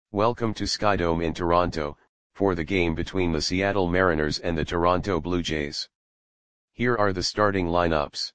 Welcome to Skydome in Toronto, for the game between the Seattle Mariners and the Toronto Blue Jays. Here are the starting lineups.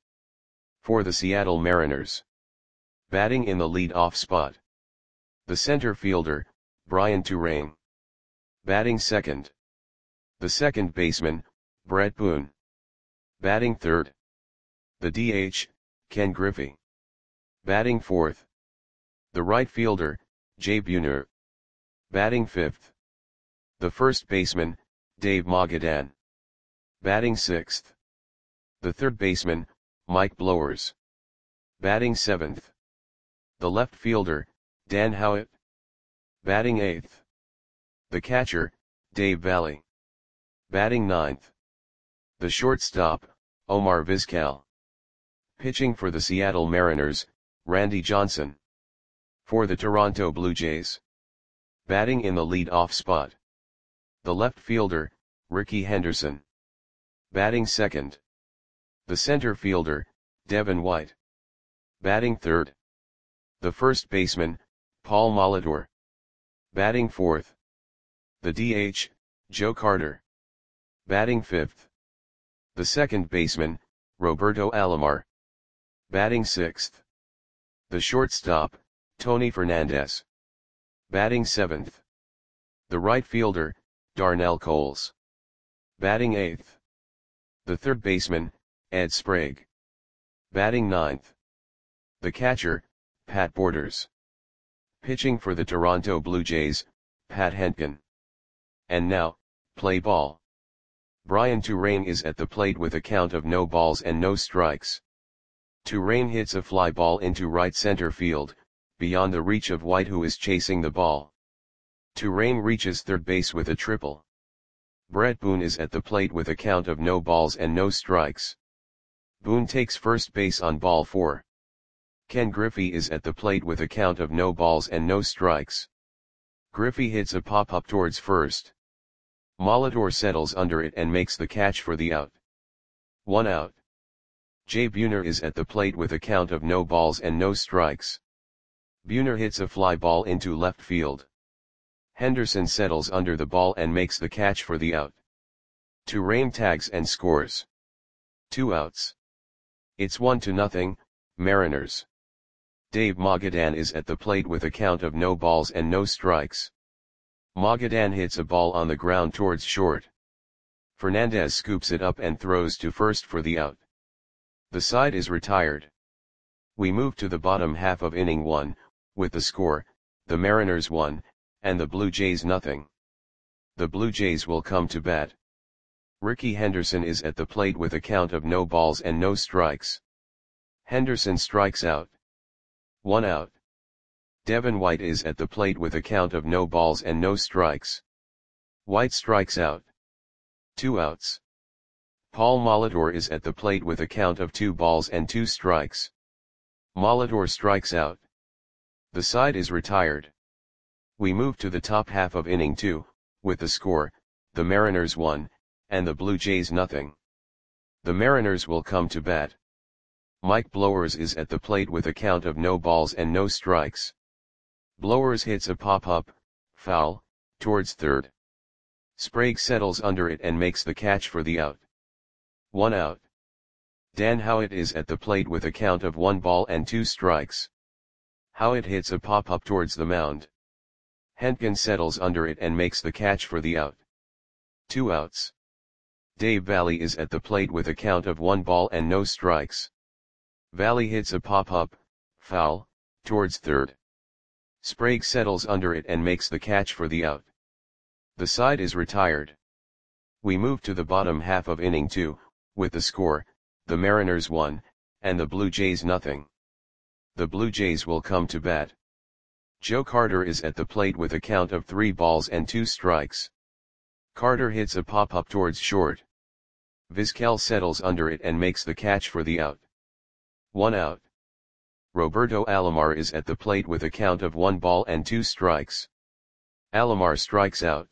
For the Seattle Mariners. Batting in the lead-off spot. The center fielder, Brian Turang. Batting second. The second baseman, Bret Boone. Batting third. The DH, Ken Griffey. Batting fourth. The right fielder, Jay Buhner. Batting fifth. The first baseman, Dave Mogadan. Batting sixth. The third baseman, Mike Blowers. Batting seventh. The left fielder, Dan Howitt. Batting eighth. The catcher, Dave Valle. Batting ninth. The shortstop, Omar Vizquel. Pitching for the Seattle Mariners, Randy Johnson. For the Toronto Blue Jays. Batting in the lead-off spot. The left fielder, Rickey Henderson. Batting second. The center fielder, Devin White. Batting third. The first baseman, Paul Molitor. Batting fourth. The DH, Joe Carter. Batting fifth. The second baseman, Roberto Alomar. Batting sixth. The shortstop, Tony Fernandez. Batting seventh. The right fielder, Darnell Coles. Batting eighth. The third baseman, Ed Sprague. Batting ninth. The catcher, Pat Borders. Pitching for the Toronto Blue Jays, Pat Hentgen. And now, play ball. Brian Turang is at the plate with a count of no balls and no strikes. Turang hits a fly ball into right center field, beyond the reach of White, who is chasing the ball. Turang reaches third base with a triple. Bret Boone is at the plate with a count of no balls and no strikes. Boone takes first base on ball 4. Ken Griffey is at the plate with a count of no balls and no strikes. Griffey hits a pop-up towards first. Molitor settles under it and makes the catch for the out. 1 out. Jay Buhner is at the plate with a count of no balls and no strikes. Buhner hits a fly ball into left field. Henderson settles under the ball and makes the catch for the out. Turang tags and scores. 2 outs. It's 1-0, Mariners. Dave Mogadan is at the plate with a count of no balls and no strikes. Mogadan hits a ball on the ground towards short. Fernandez scoops it up and throws to first for the out. The side is retired. We move to the bottom half of inning 1, with the score, the Mariners 1, and the Blue Jays 0. The Blue Jays will come to bat. Rickey Henderson is at the plate with a count of no balls and no strikes. Henderson strikes out. 1 out. Devin White is at the plate with a count of no balls and no strikes. White strikes out. 2 outs. Paul Molitor is at the plate with a count of 2 balls and 2 strikes. Molitor strikes out. The side is retired. We move to the top half of inning 2, with the score, the Mariners 1, and the Blue Jays 0. The Mariners will come to bat. Mike Blowers is at the plate with a count of no balls and no strikes. Blowers hits a pop-up, foul, towards third. Sprague settles under it and makes the catch for the out. 1 out. Dan Howitt is at the plate with a count of 1 ball and 2 strikes. Howitt hits a pop-up towards the mound. Hentgen settles under it and makes the catch for the out. 2 outs. Dave Valle is at the plate with a count of 1 ball and no strikes. Valle hits a pop-up, foul, towards third. Sprague settles under it and makes the catch for the out. The side is retired. We move to the bottom half of inning 2, with the score, the Mariners 1, and the Blue Jays 0. The Blue Jays will come to bat. Joe Carter is at the plate with a count of 3 balls and 2 strikes. Carter hits a pop-up towards short. Vizquel settles under it and makes the catch for the out. 1 out. Roberto Alomar is at the plate with a count of 1 ball and 2 strikes. Alomar strikes out.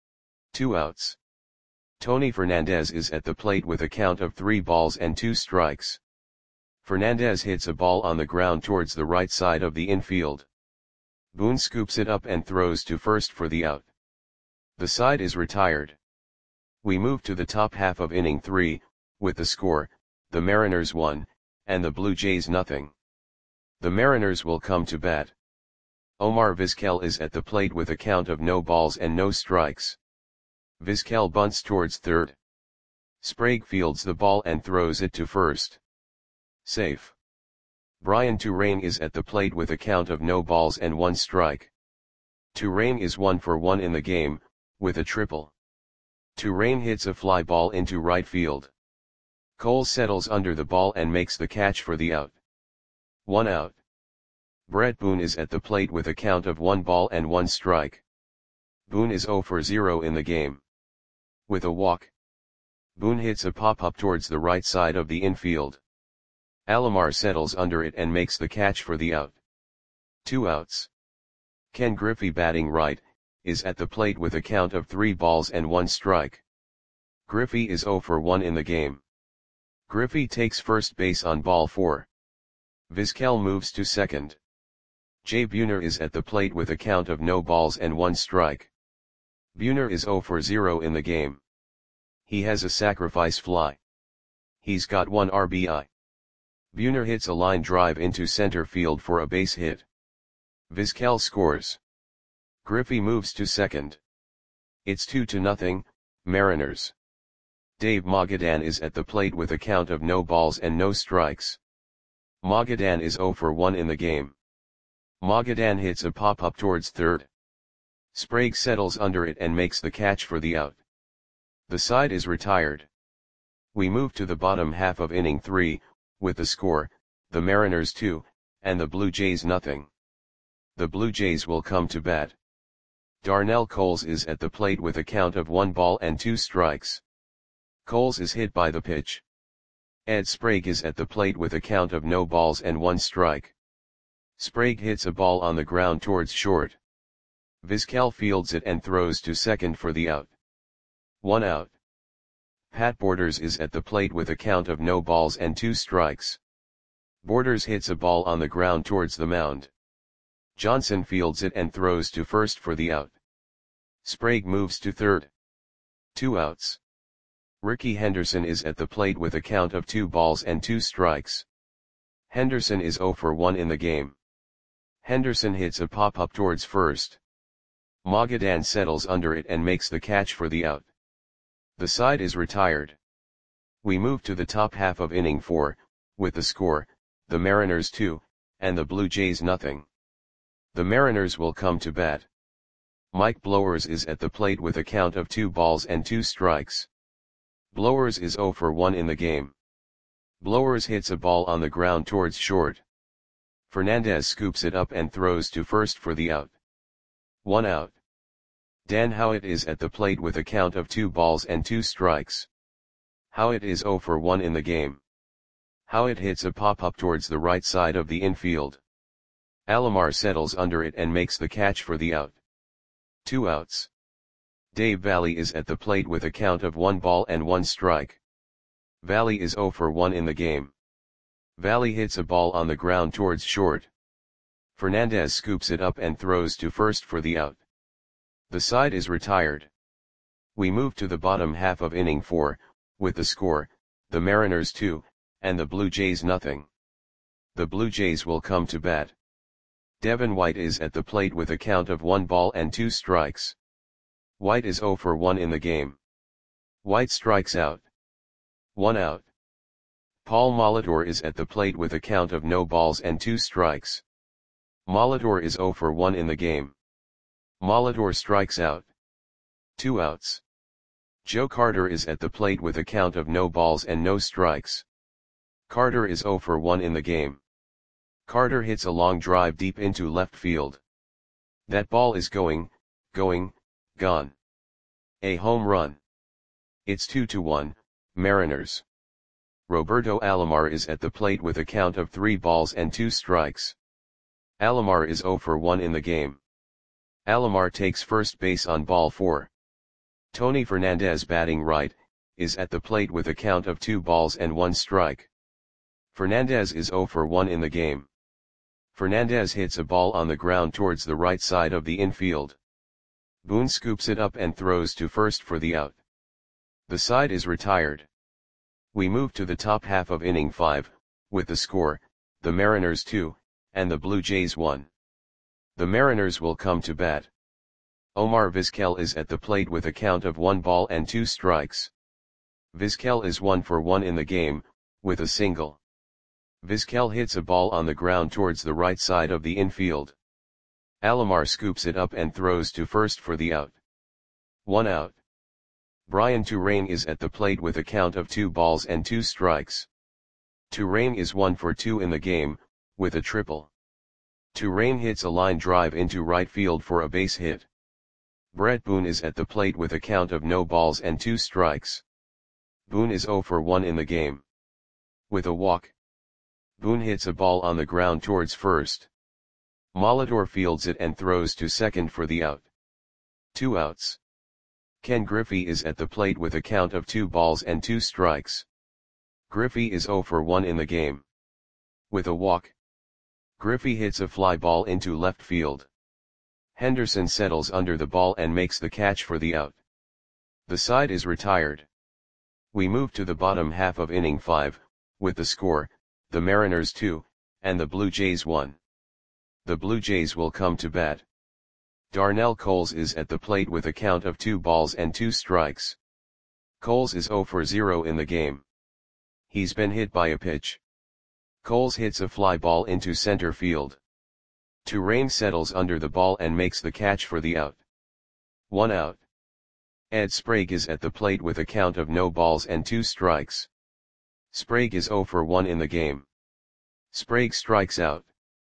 2 outs. Tony Fernandez is at the plate with a count of 3 balls and 2 strikes. Fernandez hits a ball on the ground towards the right side of the infield. Boone scoops it up and throws to first for the out. The side is retired. We move to the top half of inning 3, with the score, the Mariners 1, and the Blue Jays nothing. The Mariners will come to bat. Omar Vizquel is at the plate with a count of no balls and no strikes. Vizquel bunts towards third. Sprague fields the ball and throws it to first. Safe. Brian Turang is at the plate with a count of no balls and 1 strike. Turang is 1 for 1 in the game, with a triple. Turang hits a fly ball into right field. Cole settles under the ball and makes the catch for the out. 1 out. Brett Boone is at the plate with a count of 1 ball and 1 strike. Boone is 0 for 0 in the game. With a walk, Boone hits a pop-up towards the right side of the infield. Alomar settles under it and makes the catch for the out. 2 outs. Ken Griffey, batting right, is at the plate with a count of 3 balls and 1 strike. Griffey is 0 for 1 in the game. Griffey takes first base on ball 4. Vizquel moves to second. Jay Buhner is at the plate with a count of no balls and 1 strike. Buhner is 0 for 0 in the game. He has a sacrifice fly. He's got 1 RBI. Buhner hits a line drive into center field for a base hit. Vizquel scores. Griffey moves to second. It's 2-0, Mariners. Dave Magadan is at the plate with a count of no balls and no strikes. Magadan is 0 for 1 in the game. Magadan hits a pop-up towards third. Sprague settles under it and makes the catch for the out. The side is retired. We move to the bottom half of inning 3, with the score, the Mariners 2, and the Blue Jays nothing. The Blue Jays will come to bat. Darnell Coles is at the plate with a count of 1 ball and 2 strikes. Coles is hit by the pitch. Ed Sprague is at the plate with a count of no balls and 1 strike. Sprague hits a ball on the ground towards short. Vizquel fields it and throws to second for the out. 1 out. Pat Borders is at the plate with a count of no balls and 2 strikes. Borders hits a ball on the ground towards the mound. Johnson fields it and throws to first for the out. Sprague moves to third. 2 outs. Ricky Henderson is at the plate with a count of 2 balls and 2 strikes. Henderson is 0 for 1 in the game. Henderson hits a pop-up towards first. Magadan settles under it and makes the catch for the out. The side is retired. We move to the top half of inning 4, with the score, the Mariners 2, and the Blue Jays nothing. The Mariners will come to bat. Mike Blowers is at the plate with a count of 2 balls and 2 strikes. Blowers is 0 for 1 in the game. Blowers hits a ball on the ground towards short. Fernandez scoops it up and throws to first for the out. 1 out. Dan Howitt is at the plate with a count of 2 balls and 2 strikes. Howitt is 0 for 1 in the game. Howitt hits a pop-up towards the right side of the infield. Alomar settles under it and makes the catch for the out. 2 outs. Dave Valle is at the plate with a count of 1 ball and 1 strike. Valle is 0 for 1 in the game. Valle hits a ball on the ground towards short. Fernandez scoops it up and throws to first for the out. The side is retired. We move to the bottom half of inning 4, with the score, the Mariners 2, and the Blue Jays nothing. The Blue Jays will come to bat. Devin White is at the plate with a count of 1 ball and 2 strikes. White is 0 for 1 in the game. White strikes out. 1 out. Paul Molitor is at the plate with a count of no balls and 2 strikes. Molitor is 0 for 1 in the game. Molitor strikes out. 2 outs. Joe Carter is at the plate with a count of no balls and no strikes. Carter is 0 for 1 in the game. Carter hits a long drive deep into left field. That ball is going, gone. A home run. It's 2-1, Mariners. Roberto Alomar is at the plate with a count of 3 balls and 2 strikes. Alomar is 0 for 1 in the game. Alomar takes first base on ball 4. Tony Fernandez, batting right, is at the plate with a count of 2 balls and 1 strike. Fernandez is 0 for 1 in the game. Fernandez hits a ball on the ground towards the right side of the infield. Boone scoops it up and throws to first for the out. The side is retired. We move to the top half of inning 5, with the score, the Mariners 2, and the Blue Jays 1. The Mariners will come to bat. Omar Vizquel is at the plate with a count of 1 ball and 2 strikes. Vizquel is 1 for 1 in the game, with a single. Vizquel hits a ball on the ground towards the right side of the infield. Alomar scoops it up and throws to first for the out. 1 out. Brian Turane is at the plate with a count of 2 balls and 2 strikes. Turane is 1 for 2 in the game, with a triple. Turane hits a line drive into right field for a base hit. Brett Boone is at the plate with a count of no balls and 2 strikes. Boone is 0 for 1 in the game. With a walk. Boone hits a ball on the ground towards first. Molitor fields it and throws to second for the out. 2 outs. Ken Griffey is at the plate with a count of 2 balls and 2 strikes. Griffey is 0 for 1 in the game. With a walk. Griffey hits a fly ball into left field. Henderson settles under the ball and makes the catch for the out. The side is retired. We move to the bottom half of inning 5, with the score, the Mariners 2, and the Blue Jays 1. The Blue Jays will come to bat. Darnell Coles is at the plate with a count of 2 balls and 2 strikes. Coles is 0 for 0 in the game. He's been hit by a pitch. Coles hits a fly ball into center field. Turane settles under the ball and makes the catch for the out. 1 out. Ed Sprague is at the plate with a count of no balls and 2 strikes. Sprague is 0 for 1 in the game. Sprague strikes out.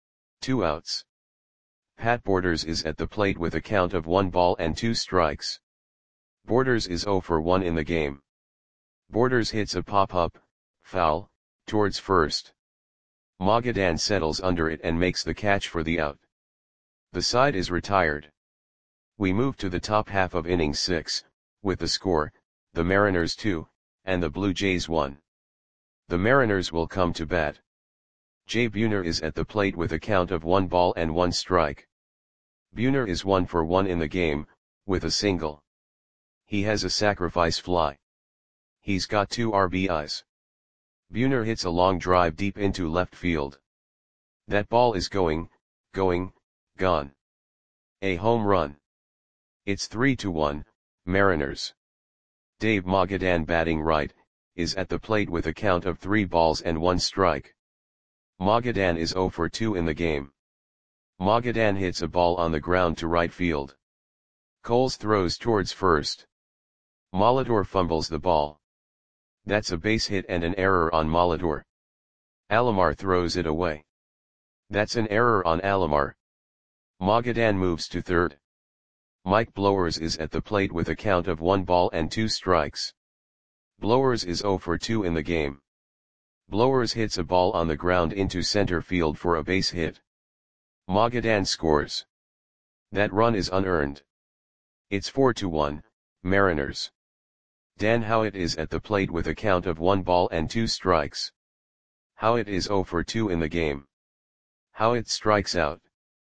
2 outs. Pat Borders is at the plate with a count of 1 ball and 2 strikes. Borders is 0 for 1 in the game. Borders hits a pop-up, foul, towards first. Magadan settles under it and makes the catch for the out. The side is retired. We move to the top half of inning 6, with the score, the Mariners 2, and the Blue Jays 1. The Mariners will come to bat. Jay Buhner is at the plate with a count of 1 ball and 1 strike. Buhner is 1 for 1 in the game, with a single. He has a sacrifice fly. He's got 2 RBIs. Buhner hits a long drive deep into left field. That ball is going, gone. A home run. It's 3-1, Mariners. Dave Magadan batting right, is at the plate with a count of 3 balls and 1 strike. Magadan is 0 for 2 in the game. Magadan hits a ball on the ground to right field. Coles throws towards first. Molitor fumbles the ball. That's a base hit and an error on Molitor. Alomar throws it away. That's an error on Alomar. Magadan moves to third. Mike Blowers is at the plate with a count of 1 ball and 2 strikes. Blowers is 0 for 2 in the game. Blowers hits a ball on the ground into center field for a base hit. Magadan scores. That run is unearned. It's 4-1, Mariners. Dan Howitt is at the plate with a count of 1 ball and 2 strikes. Howitt is 0 for 2 in the game. Howitt strikes out.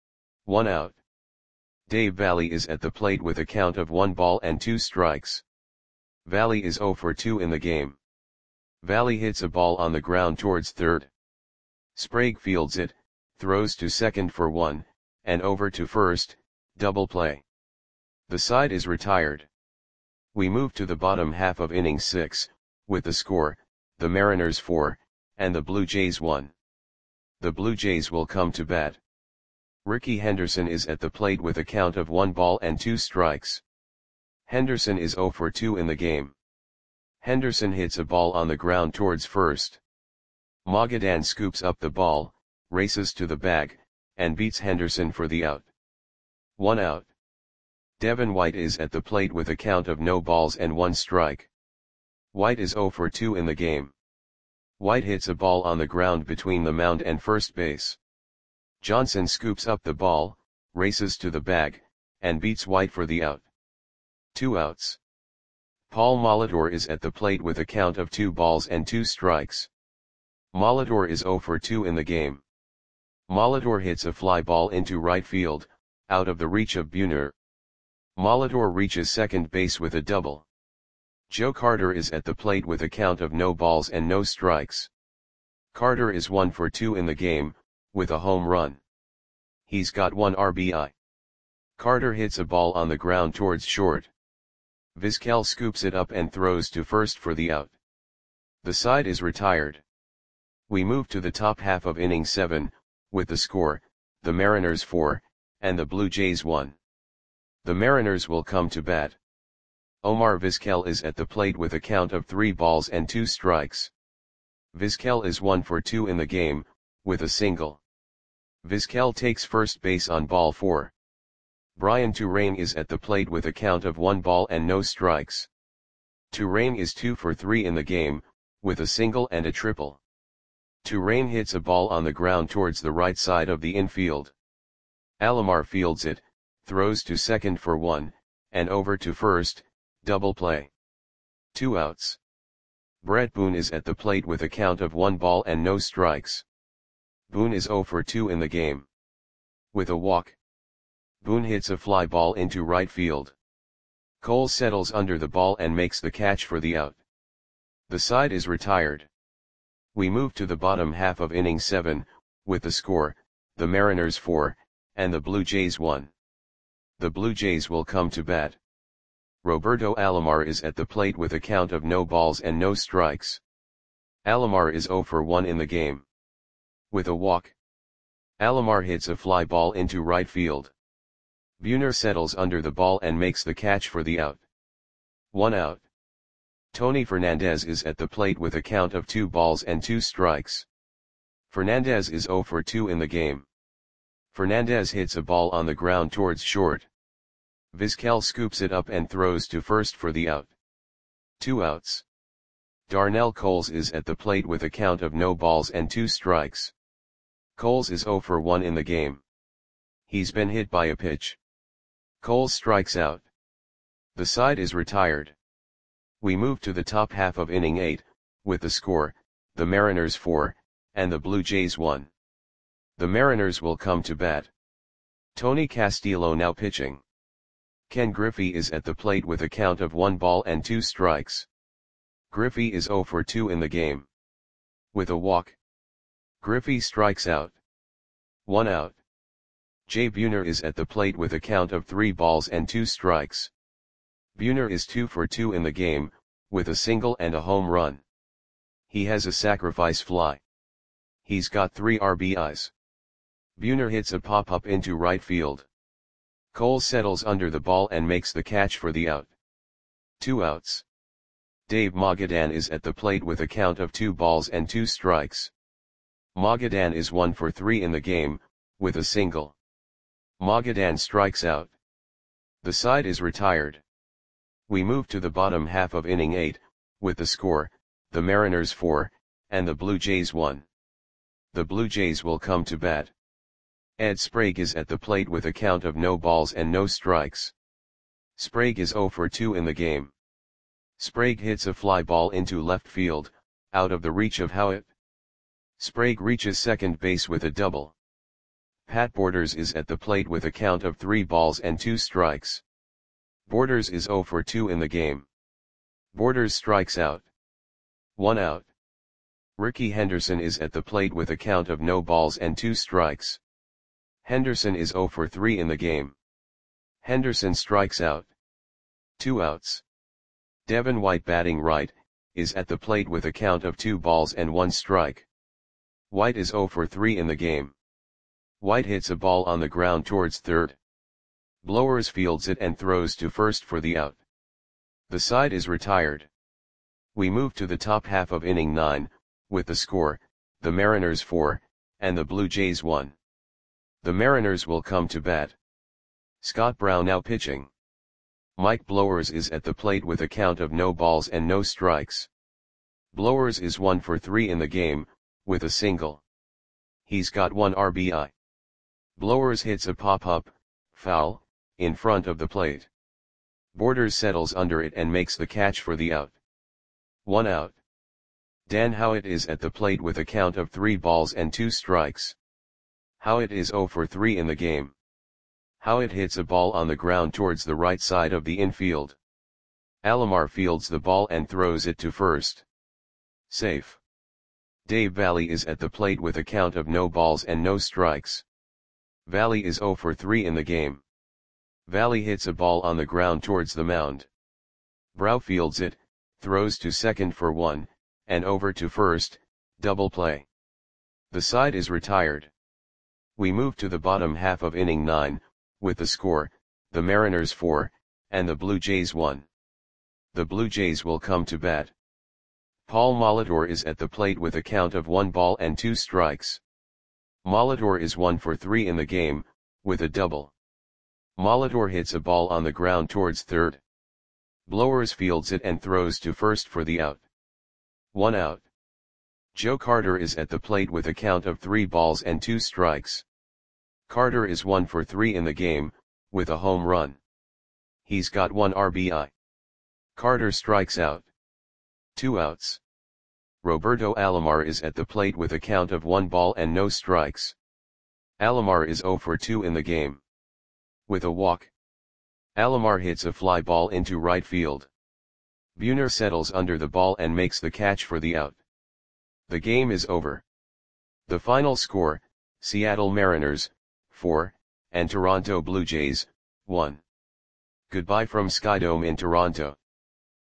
1 out. Dave Valley is at the plate with a count of 1 ball and 2 strikes. Valley is 0 for 2 in the game. Valley hits a ball on the ground towards third. Sprague fields it, throws to second for 1, and over to first, double play. The side is retired. We move to the bottom half of inning 6, with the score, the Mariners 4, and the Blue Jays 1. The Blue Jays will come to bat. Ricky Henderson is at the plate with a count of 1 ball and 2 strikes. Henderson is 0 for 2 in the game. Henderson hits a ball on the ground towards first. Magadan scoops up the ball, races to the bag, and beats Henderson for the out. 1 out. Devin White is at the plate with a count of no balls and 1 strike. White is 0 for 2 in the game. White hits a ball on the ground between the mound and first base. Johnson scoops up the ball, races to the bag, and beats White for the out. 2 outs. Paul Molitor is at the plate with a count of 2 balls and 2 strikes. Molitor is 0 for 2 in the game. Molitor hits a fly ball into right field, out of the reach of Buhner. Molitor reaches second base with a double. Joe Carter is at the plate with a count of no balls and no strikes. Carter is 1 for 2 in the game, with a home run. He's got 1 RBI. Carter hits a ball on the ground towards short. Vizquel scoops it up and throws to first for the out. The side is retired. We move to the top half of inning 7, with the score, the Mariners 4, and the Blue Jays 1. The Mariners will come to bat. Omar Vizquel is at the plate with a count of 3 balls and 2 strikes. Vizquel is 1 for 2 in the game, with a single. Vizquel takes first base on ball 4. Brian Turang is at the plate with a count of 1 ball and no strikes. Turang is 2 for 3 in the game, with a single and a triple. Turang hits a ball on the ground towards the right side of the infield. Alomar fields it, throws to second for 1, and over to first, double play. 2 outs. Brett Boone is at the plate with a count of 1 ball and no strikes. Boone is 0 for 2 in the game. With a walk. Boone hits a fly ball into right field. Cole settles under the ball and makes the catch for the out. The side is retired. We move to the bottom half of inning 7, with the score, the Mariners 4, and the Blue Jays 1. The Blue Jays will come to bat. Roberto Alomar is at the plate with a count of no balls and no strikes. Alomar is 0 for 1 in the game. With a walk. Alomar hits a fly ball into right field. Buhner settles under the ball and makes the catch for the out. 1 out. Tony Fernandez is at the plate with a count of 2 balls and 2 strikes. Fernandez is 0 for 2 in the game. Fernandez hits a ball on the ground towards short. Vizquel scoops it up and throws to first for the out. 2 outs. Darnell Coles is at the plate with a count of no balls and 2 strikes. Coles is 0 for 1 in the game. He's been hit by a pitch. Coles strikes out. The side is retired. We move to the top half of inning 8, with the score, the Mariners 4, and the Blue Jays 1. The Mariners will come to bat. Tony Castillo now pitching. Ken Griffey is at the plate with a count of 1 ball and 2 strikes. Griffey is 0 for 2 in the game. With a walk. Griffey strikes out. 1 out. Jay Buhner is at the plate with a count of 3 balls and 2 strikes. Buhner is 2 for 2 in the game, with a single and a home run. He has a sacrifice fly. He's got 3 RBIs. Buhner hits a pop-up into right field. Cole settles under the ball and makes the catch for the out. 2 outs. Dave Magadan is at the plate with a count of 2 balls and 2 strikes. Magadan is 1 for 3 in the game, with a single. Magadan strikes out. The side is retired. We move to the bottom half of inning 8, with the score, the Mariners 4, and the Blue Jays 1. The Blue Jays will come to bat. Ed Sprague is at the plate with a count of no balls and no strikes. Sprague is 0 for 2 in the game. Sprague hits a fly ball into left field, out of the reach of Howitt. Sprague reaches second base with a double. Pat Borders is at the plate with a count of 3 balls and 2 strikes. Borders is 0 for 2 in the game. Borders strikes out. 1 out. Ricky Henderson is at the plate with a count of no balls and 2 strikes. Henderson is 0 for 3 in the game. Henderson strikes out. 2 outs. Devin White batting right, is at the plate with a count of 2 balls and 1 strike. White is 0 for 3 in the game. White hits a ball on the ground towards third. Blowers fields it and throws to first for the out. The side is retired. We move to the top half of inning 9, with the score, the Mariners 4, and the Blue Jays 1. The Mariners will come to bat. Scott Brown now pitching. Mike Blowers is at the plate with a count of no balls and no strikes. Blowers is 1 for 3 in the game, with a single. He's got 1 RBI. Blowers hits a pop-up, foul, in front of the plate. Borders settles under it and makes the catch for the out. 1 out. Dan Howitt is at the plate with a count of 3 balls and 2 strikes. Howitt is 0 for 3 in the game. Howitt hits a ball on the ground towards the right side of the infield. Alomar fields the ball and throws it to first. Safe. Dave Valle is at the plate with a count of no balls and no strikes. Valle is 0 for 3 in the game. Valle hits a ball on the ground towards the mound. Brow fields it, throws to second for 1, and over to first, double play. The side is retired. We move to the bottom half of inning 9, with the score, the Mariners 4, and the Blue Jays 1. The Blue Jays will come to bat. Paul Molitor is at the plate with a count of 1 ball and 2 strikes. Molitor is 1 for 3 in the game, with a double. Molitor hits a ball on the ground towards third. Blowers fields it and throws to first for the out. 1 out. Joe Carter is at the plate with a count of 3 balls and 2 strikes. Carter is 1 for 3 in the game, with a home run. He's got 1 RBI. Carter strikes out. 2 outs. Roberto Alomar is at the plate with a count of 1 ball and no strikes. Alomar is 0 for 2 in the game. With a walk. Alomar hits a fly ball into right field. Buhner settles under the ball and makes the catch for the out. The game is over. The final score, Seattle Mariners, 4, and Toronto Blue Jays, 1. Goodbye from Skydome in Toronto.